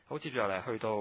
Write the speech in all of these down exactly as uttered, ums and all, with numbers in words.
好，接住落嚟去到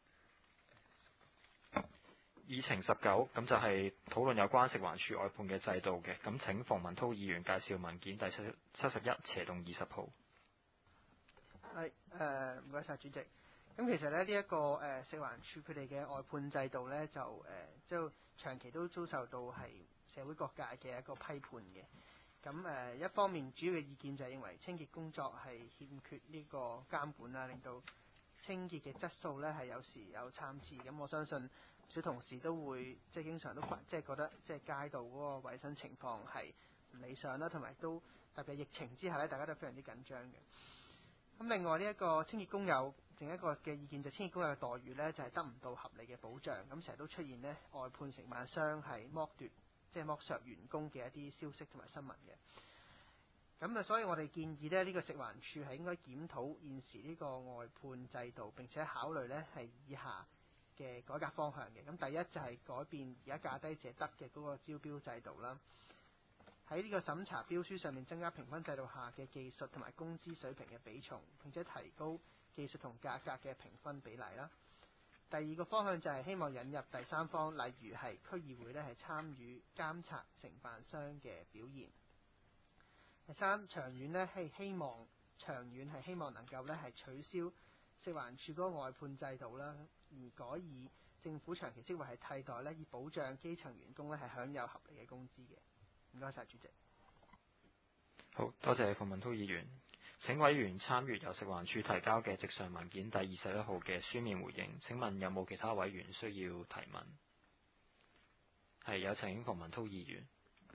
議程十九，咁就係討論有關食環署外判嘅制度嘅。咁請馮文韜議員介紹文件第七七十一斜動二十號。 係誒，唔該晒主席。咁其實咧呢一、這個誒、呃、食環署佢哋嘅外判制度咧，就誒即係長期都遭受到係社會各界嘅一個批判嘅。咁誒、呃、一方面主要嘅意見就係認為清潔工作係欠缺呢個監管啦，令到清潔嘅質素咧係有時有參差。咁我相信小同事都會即係經常都即係覺得即係街道嗰個衞生情況係唔理想啦，同埋都特別疫情之下咧，大家都非常之緊張嘅。咁另外呢一個清潔工友另一個嘅意見就清潔工友嘅待遇呢，就係得唔到合理嘅保障，咁成日都出現呢外判承辦商係剝奪即係剝削員工嘅一啲消息同埋新聞嘅。咁啊，所以我哋建議呢，呢個食環署係應該檢討現時呢個外判制度，並且考慮呢係以下嘅改革方向嘅。咁第一就係改變而家價低者得嘅嗰個招標制度啦。喺呢個審查標書上面增加評分制度下嘅技術同埋工資水平嘅比重，並且提高技術同價格嘅評分比例啦。第二個方向就係希望引入第三方，例如係區議會呢係參與監察承辦商嘅表現。第三，長遠呢係希望長遠係希望能夠呢係取消食環署嗰個外判制度啦，而改以政府長期職位係替代呢，以保障基層員工呢係享有合理嘅工資嘅。唔該晒，主席。 好多謝馮文韜議員。請委員參閱由食環署提交嘅直上文件第二十一號嘅書面回應。請問有冇其他委員需要提問？係，有請馮文韜議員。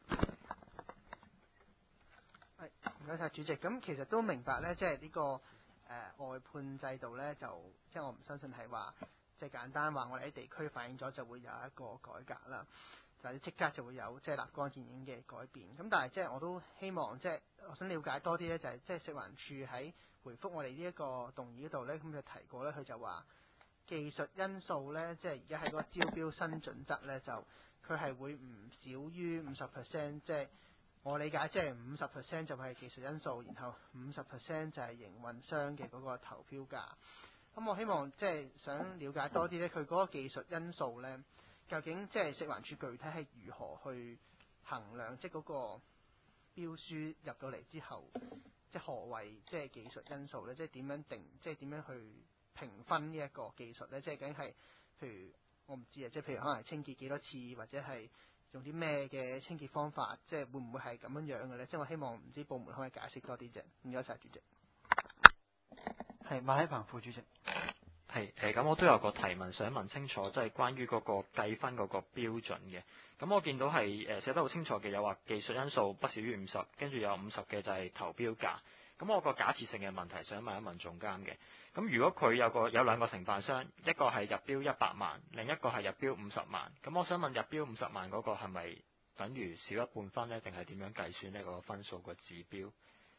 係，唔該晒，主席。咁其實都明白呢，即係呢個誒、呃、外判制度呢，就即係我唔相信係話即係簡單話我哋喺地區反映咗就會有一個改革啦。或者即刻就會有即係立竿見影嘅改變，咁但係即係我都希望即係我想了解多啲咧，就係即係食環署喺回覆我哋呢一個動議嗰度咧，咁佢提過咧，佢就話技術因素咧，即係而家喺嗰個招標新準則咧，就佢係會唔少於五十 percent， 即係我理解即係五十 percent 就係技術因素，然後五十 percent 就係營運商嘅嗰個投標價。咁我希望即係想了解多啲咧，佢嗰個技術因素咧。究竟即係食環署具體係如何去衡量，即係嗰個標書入到嚟之後，即係何為即係技術因素咧？即係點樣定？即係點樣去評分呢一個技術咧？即係究竟係譬如我唔知啊，即係譬如可能係清潔幾多次，或者係用啲咩嘅清潔方法，即係會唔會係咁樣樣嘅咧？即係我希望唔知部門可以解釋多啲啫。唔該晒，主席。 係馬希鵬副主席。 係誒，咁我都有個提問想問清楚，即係關於嗰個計分嗰個標準嘅。咁我見到係誒寫得好清楚嘅，有話技術因素不少於五十，跟住有五十嘅就係投標價。咁我個假設性嘅問題想問一問總監嘅。咁如果佢有個有兩個承辦商，一個係入標一百萬，另一個係入標五十萬。咁我想問入標五十萬嗰個係咪等於少一半分呢？定係點樣計算呢？嗰個分數個指標？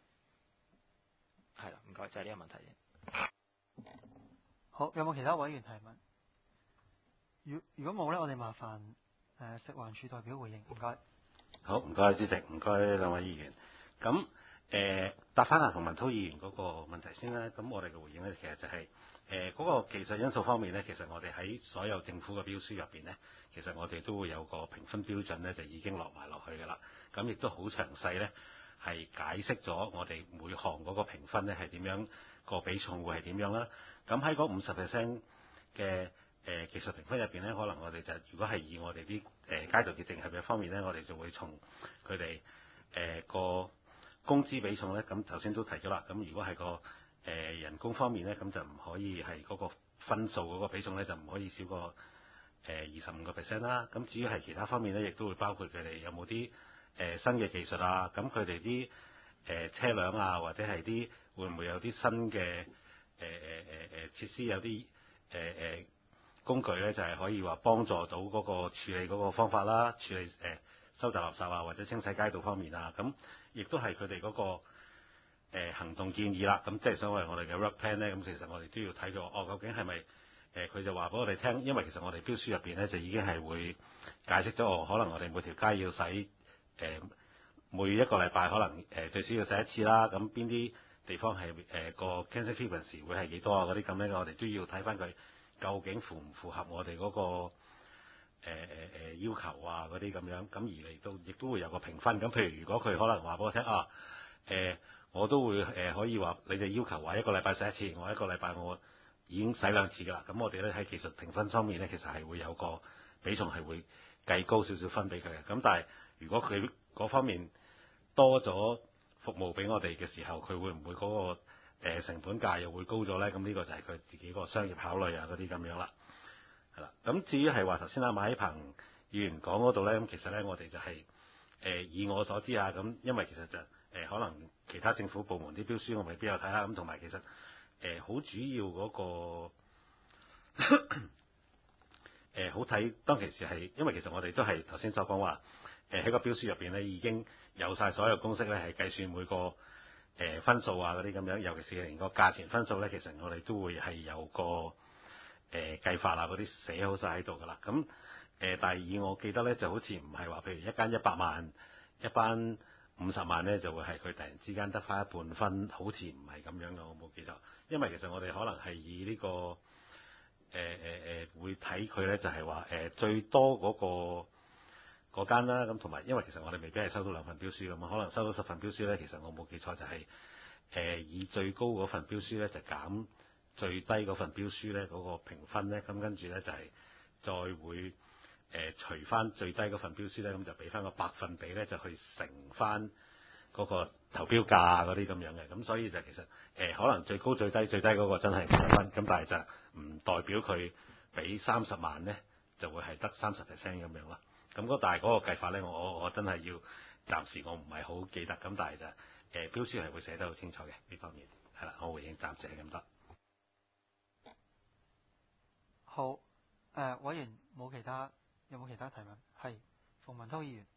係啦，唔該，就係呢個問題嘅。 好，有冇其他委員提問？如如果冇呢，我哋麻煩誒、呃、食環署代表回應。唔該。 好，唔該主席，唔該兩位議員。咁誒、呃、答翻阿馮文韜議員嗰個問題先啦。咁我哋嘅回應呢，其實就係誒嗰個技術因素方面呢，其實我哋喺所有政府嘅標書入邊呢，其實我哋都會有個評分標準呢，就已經落埋落去㗎啦。咁亦都好詳細呢，係解釋咗我哋每項嗰個評分呢係點樣，個比重會係點樣啦。咁喺嗰五十 percent 嘅誒技術評分入邊咧，可能我哋就如果係以我哋啲誒街道潔淨合約方面咧，我哋就會從佢哋誒個工資比重咧，咁頭先都提咗啦。咁如果係個誒、呃、人工方面咧，咁就唔可以係嗰個分數嗰個比重咧，就唔可以少過誒二十五個 percent 啦。咁至於係其他方面咧，亦都會包括佢哋有冇啲誒新嘅技術啊，咁佢哋啲誒車輛啊，或者係啲會唔會有啲新嘅誒誒誒誒設施，有啲誒誒工具咧，就係、是、可以話幫助到嗰個處理嗰個方法啦，處理誒、呃、收集垃圾啊，或者清洗街道方面啊，咁亦都係佢哋嗰個誒、呃、行動建議啦。咁即係所謂我哋嘅 work plan 咧，咁其實我哋都要睇到哦，究竟係咪誒佢就話俾我哋聽，因為其實我哋標書入邊咧就已經係會解釋咗，哦，可能我哋每條街要洗誒、呃、每一個禮拜可能誒、呃、最少要洗一次啦。咁邊啲地方係誒個 cancer frequency 會係幾多啊？嗰啲咁咧，我哋都要睇翻佢究竟符唔符合我哋嗰、個誒誒、呃呃、要求啊嗰啲咁樣，咁而嚟到亦都會有個評分。咁譬如如果佢可能話俾我聽啊誒、呃，我都會誒、呃、可以話你哋要求話一個禮拜洗一次，我一個禮拜我已經洗兩次㗎啦。咁我哋咧喺技術評分方面咧，其實係會有個比重係會計高少少分俾佢嘅。咁但係如果佢嗰方面多咗服務俾我哋嘅時候，佢會唔會嗰、個、呃、成本價又會高咗咧？咁呢個就係佢自己個商業考慮啊嗰啲咁樣啦，係啦。咁至於係話頭先阿馬希鵬議員講嗰度咧，咁其實咧我哋就係、是、誒、呃、以我所知啊，咁因為其實就誒、呃、可能其他政府部門啲標書我未必有睇下，咁同埋其實誒好、呃、主要嗰、個誒、呃、好睇當其時係，因為其實我哋都係頭先所講話。誒喺個標書入邊咧，已經有晒所有公式咧，係計算每個誒、呃、分數啊嗰啲咁樣，尤其是連個價錢分數咧，其實我哋都會係有個誒、呃、計法啊嗰啲寫好晒喺度㗎啦。咁誒、呃，但係以我記得咧，就好似唔係話，譬如一間一百萬，一班五十萬咧，就會係佢突然之間得翻一半分，好似唔係咁樣嘅，我冇記錯。因為其實我哋可能係以呢、這個誒誒誒會睇佢咧，就係話誒最多嗰、那個。嗰間啦，咁同埋因為其實我哋未必係收到兩份標書咁，可能收到十份標書咧，其實我冇記錯就係、是、誒、呃、以最高嗰份標書咧就減最低嗰份標書咧嗰、那個評分咧，咁跟住咧就係、是、再會誒、呃、除翻最低嗰份標書咧，咁就俾翻個百分比咧就去乘翻嗰個投標價嗰啲咁樣嘅，咁所以就其實誒、呃、可能最高最低最低嗰個真係五十分，咁但係就唔代表佢俾三十萬咧就會係得三十 percent 咁樣啦。咁嗰但係嗰個計法咧，我我我真係要暫時我唔係好記得，咁但係就誒、呃、標書係會寫得好清楚嘅呢方面，係啦，我回應暫時係咁多。 好，誒、呃、委員冇其他，有冇其他提問？係馮文滔議員。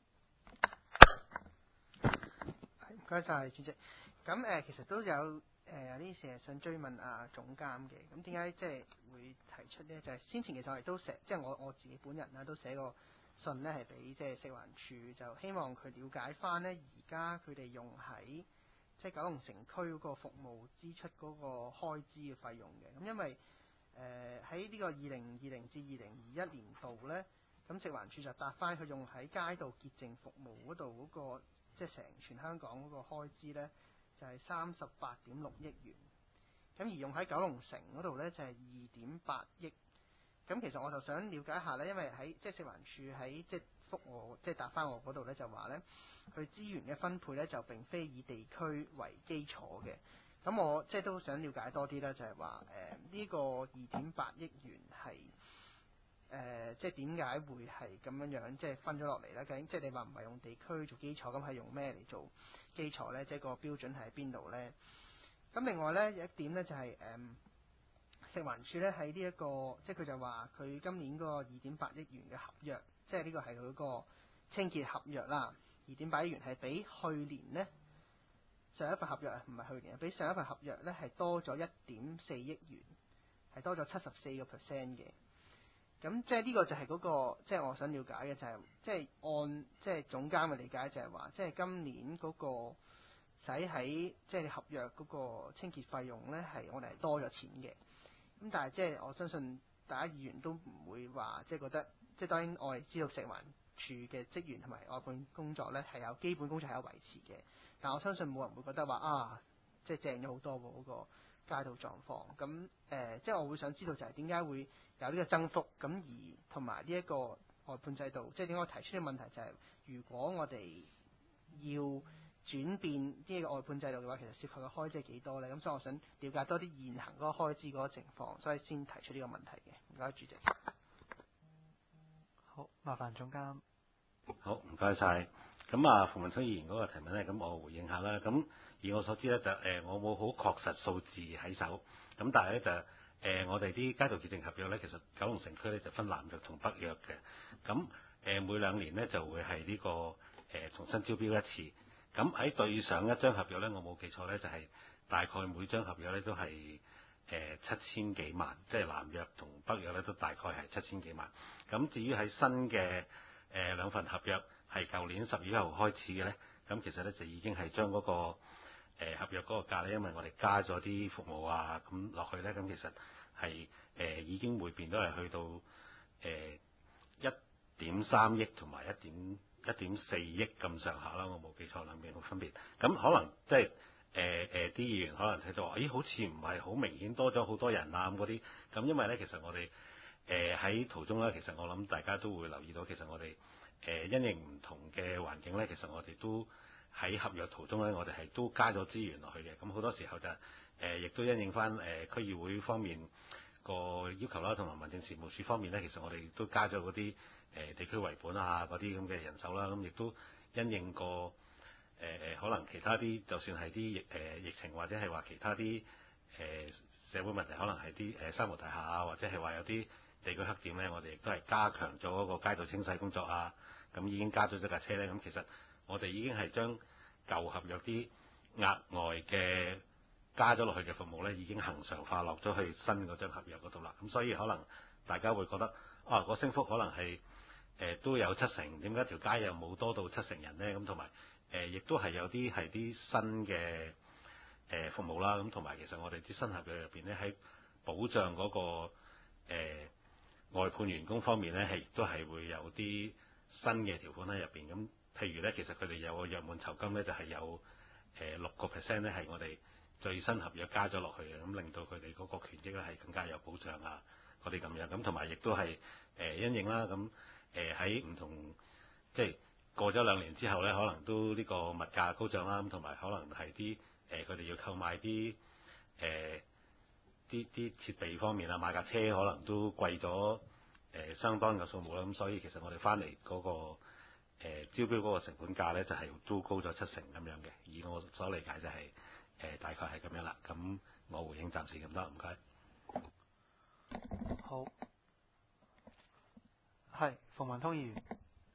唔該晒主席。咁誒、呃、其實都有誒有啲事想追問啊總監嘅。咁點解即係會提出呢？就係、是、先前其實我哋都寫，即係我我自己本人啦都寫過信呢係俾即係食環署，就希望佢了解翻呢而家佢哋用喺即係九龍城區嗰個服務支出嗰個開支嘅費用嘅。咁因為誒喺呢個二零二零至二零二一年度呢，咁食環署就答翻佢用喺街道潔淨服務嗰度嗰個即係成全香港嗰個開支呢，就係三十八點六億元。咁而用喺九龍城嗰度呢，就係二點八億。咁其實我就想了解下呢，因為喺即係食環署喺即係覆我即係答翻我嗰度呢，就話呢，佢資源嘅分配呢，就並非以地區為基礎嘅。咁我即係都想了解多啲啦，就係話誒呢個二點八億元係誒、呃、即係點解會係咁樣樣即係分咗落嚟呢？究竟即係你話唔係用地區做基礎，咁係用咩嚟做基礎呢？即係個標準係喺邊度呢？咁另外呢，有一點呢，就係、是、誒。呃食環署咧喺呢一個，即係佢就話佢今年嗰個二點八億元嘅合約，即係呢個係佢個清潔合約啦。二點八億元係比去年呢上一份合約啊，唔係去年，比上一份合約咧係多咗一點四億元，係多咗七十四個 percent 嘅。咁即係呢個就係嗰、那個，即係我想了解嘅就係、是，即係按即係總監嘅理解就係話，即係今年嗰個使喺即係合約嗰個清潔費用咧係我哋係多咗錢嘅。咁但係即係我相信大家議員都唔會話即係覺得，即係當然我哋知道食環署嘅職員同埋外判工作咧係有基本工作係有維持嘅，但我相信冇人會覺得話啊，即係正咗好多喎嗰個街道狀況。咁誒、呃，即係我會想知道就係點解會有呢個增幅，咁而同埋呢一個外判制度，即係點解我提出呢個問題就係、是，如果我哋要轉變呢個外判制度嘅話，其實涉及嘅開支係幾多呢？咁所以我想了解多啲現行嗰個開支嗰個情況，所以先提出呢個問題嘅。唔該，主席。 好，麻煩總監。 好，唔該晒。咁啊，馮文滔議員嗰個提問咧，咁我回應下啦。咁以我所知咧，就誒、呃、我冇好確實數字喺手。咁但係咧就誒、呃、我哋啲街道潔淨合約咧，其實九龍城區咧就分南約同北約嘅。咁誒、呃、每兩年咧就會係呢、這個誒、呃、重新招標一次。咁喺對上一張合約咧，我冇記錯咧，就係、是、大概每張合約咧都係誒、呃、七千幾萬，即係南約同北約咧都大概係七千幾萬。咁至於喺新嘅誒、呃、兩份合約係舊年十二月一號開始嘅咧，咁其實咧就已經係將嗰個誒合約嗰個價咧，因為我哋加咗啲服務啊咁落去咧，咁其實係誒、呃、已經每邊都係去到誒一點三億同埋一點一點四億咁上下啦，我冇記錯兩邊嘅分別。咁可能即係誒誒啲議員可能睇到話，咦好似唔係好明顯多咗好多人啊咁嗰啲。咁因為咧，其實我哋誒喺途中咧，其實我諗大家都會留意到，其實我哋誒、呃、因應唔同嘅環境咧，其實我哋都喺合約途中咧，我哋係都加咗資源落去嘅。咁好多時候就誒、呃、亦都因應翻誒、呃、區議會方面個要求啦，同埋民政事務處方面咧，其實我哋都加咗嗰啲誒地區為本啊嗰啲咁嘅人手啦。咁亦都因應個誒誒可能其他啲，就算係啲疫誒疫情或者係話其他啲誒、呃、社會問題，可能係啲誒三無大廈啊，或者係話有啲地區黑點咧，我哋亦都係加強咗嗰個街道清洗工作啊。咁已經加咗一架車咧。咁其實我哋已經係將舊合約啲額外嘅加咗落去嘅服務咧，已經恒常化落咗去新嗰張合約嗰度啦。咁所以可能大家會覺得啊，個升幅可能係誒、呃、都有七成，點解條街又冇多到七成人咧？咁同埋誒亦都係有啲係啲新嘅誒、呃、服務啦。咁同埋其實我哋啲新合約入邊咧，喺保障嗰、嗰個、呃外判員工方面咧，係亦都係會有啲新嘅條款喺入邊。咁譬如咧，其實佢哋有個約滿酬金咧，就係有誒六個 percent 咧，係我哋最新合約加咗落去嘅，咁令到佢哋嗰個權益咧係更加有保障啊，嗰啲咁樣。咁同埋亦都係誒因應啦。咁誒喺唔同即係過咗兩年之後咧，可能都呢個物價高漲啦。咁同埋可能係啲誒佢哋要購買啲誒。呃啲啲設備方面啊，買架車可能都貴咗誒、呃、相當嘅數目啦。咁所以其實我哋翻嚟嗰個、呃、招標嗰個成本價咧，就係、是、都高咗七成咁樣嘅。以我所理解就係、是、誒、呃、大概係咁樣啦。咁我回應暫時咁多，唔該。 好，係馮文通議員。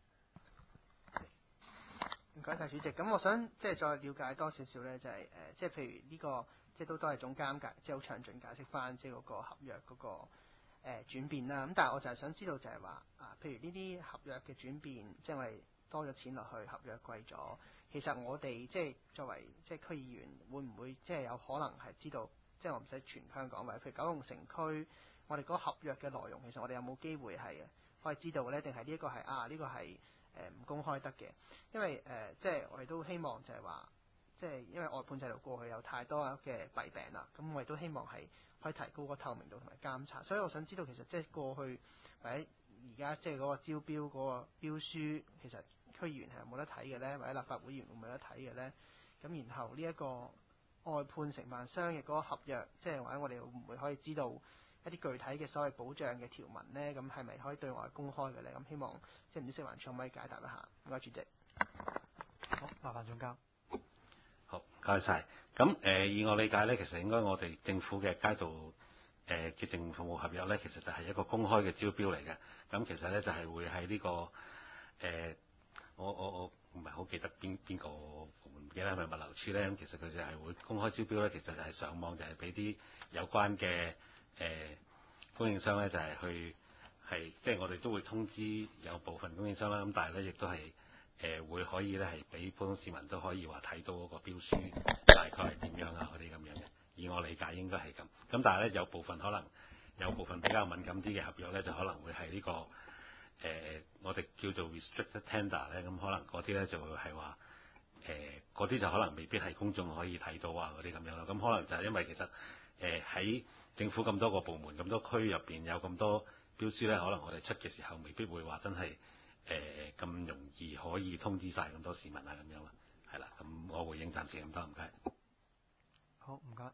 唔該晒主席。咁我想即係再了解多少少咧，就係、是、誒、呃，即係譬如呢、這個。即係都都係總監解，即係好詳盡解釋翻即係嗰個合約嗰、那個誒、呃、轉變啦。咁但係我就係想知道就係話啊，譬如呢啲合約嘅轉變，即係我哋多咗錢落去，合約貴咗。其實我哋即係作為即係區議員，會唔會即係有可能係知道？即係我唔使全香港，或者譬如九龍城區，我哋嗰個合約嘅內容，其實我哋有冇機會係可以知道咧？定係呢一個係啊？呢、這個係誒唔公開得嘅？因為誒、呃，即係我哋都希望就係話。即係因為外判制度過去有太多嘅弊病啦，咁我哋都希望係可以提高個透明度同埋監察，所以我想知道其實即係過去或者而家即係嗰個招標嗰個標書，其實區議員係有冇得睇嘅咧，或者立法會議員會唔會有得睇嘅咧？咁然後呢一個外判承辦商嘅嗰個合約，即係或者我哋會唔會可以知道一啲具體嘅所謂保障嘅條文咧？咁係咪可以對外公開嘅咧？咁希望即係唔知食環署可唔可以解答一下？唔該，主席。 好，麻煩總監。 好，唔該晒。咁誒、呃，以我理解咧，其實應該我哋政府嘅街道誒潔淨服務合約咧，其實就係一個公開嘅招標嚟嘅。咁其實咧就係、是、會喺呢、這個誒、呃，我我我唔係好記得邊邊個部門，唔記得係咪物流處咧。咁其實佢就係會公開招標咧，其實就係上網就係俾啲有關嘅誒、呃、供應商咧，就係、是、去係即係我哋都會通知有部分供應商啦。咁但係咧亦都係。誒、呃、會可以咧係俾普通市民都可以話睇到嗰個標書大概係點樣啊嗰啲咁樣嘅，以我理解應該係咁。咁但係咧有部分可能有部分比較敏感啲嘅合約咧，就可能會係呢、這個誒、呃、我哋叫做 restricted tender 咧，咁可能嗰啲咧就會係話誒嗰啲就可能未必係公眾可以睇到啊嗰啲咁樣咯。咁可能就係因為其實誒喺、呃、政府咁多個部門咁多區入邊有咁多標書咧，可能我哋出嘅時候未必會話真係。誒咁、呃、容易可以通知晒咁多市民啊咁樣啦，係啦，咁我回應暫時咁多，唔該。 好，唔該。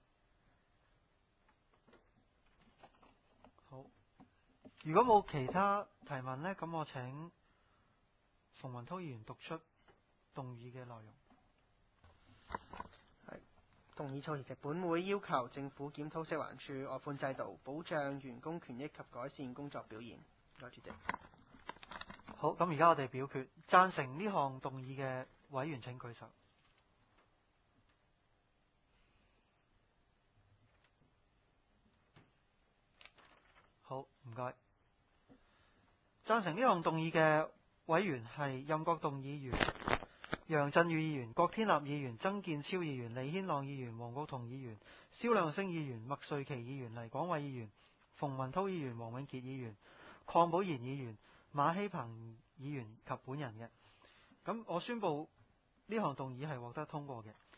好，如果冇其他提問呢，咁我請馮文滔議員讀出動議嘅內容。 係動議措辭係本會要求政府檢討食環署外判制度，保障員工權益及改善工作表現。多謝主席。 好，咁而家我哋表決，贊成呢項動議嘅委員請舉手。好，唔該。贊成呢項動議嘅委員係任國棟議員、 楊振宇議員、郭天立議員、曾健超議員、李軒朗議員、黃國同議員、蕭亮星議員、麥瑞琪議員、黎廣偉議員、馮文滔議員、黃永傑議員、鄺寶賢議員、馬希鵬議員及本人嘅。咁我宣布呢項動議係獲得通過嘅。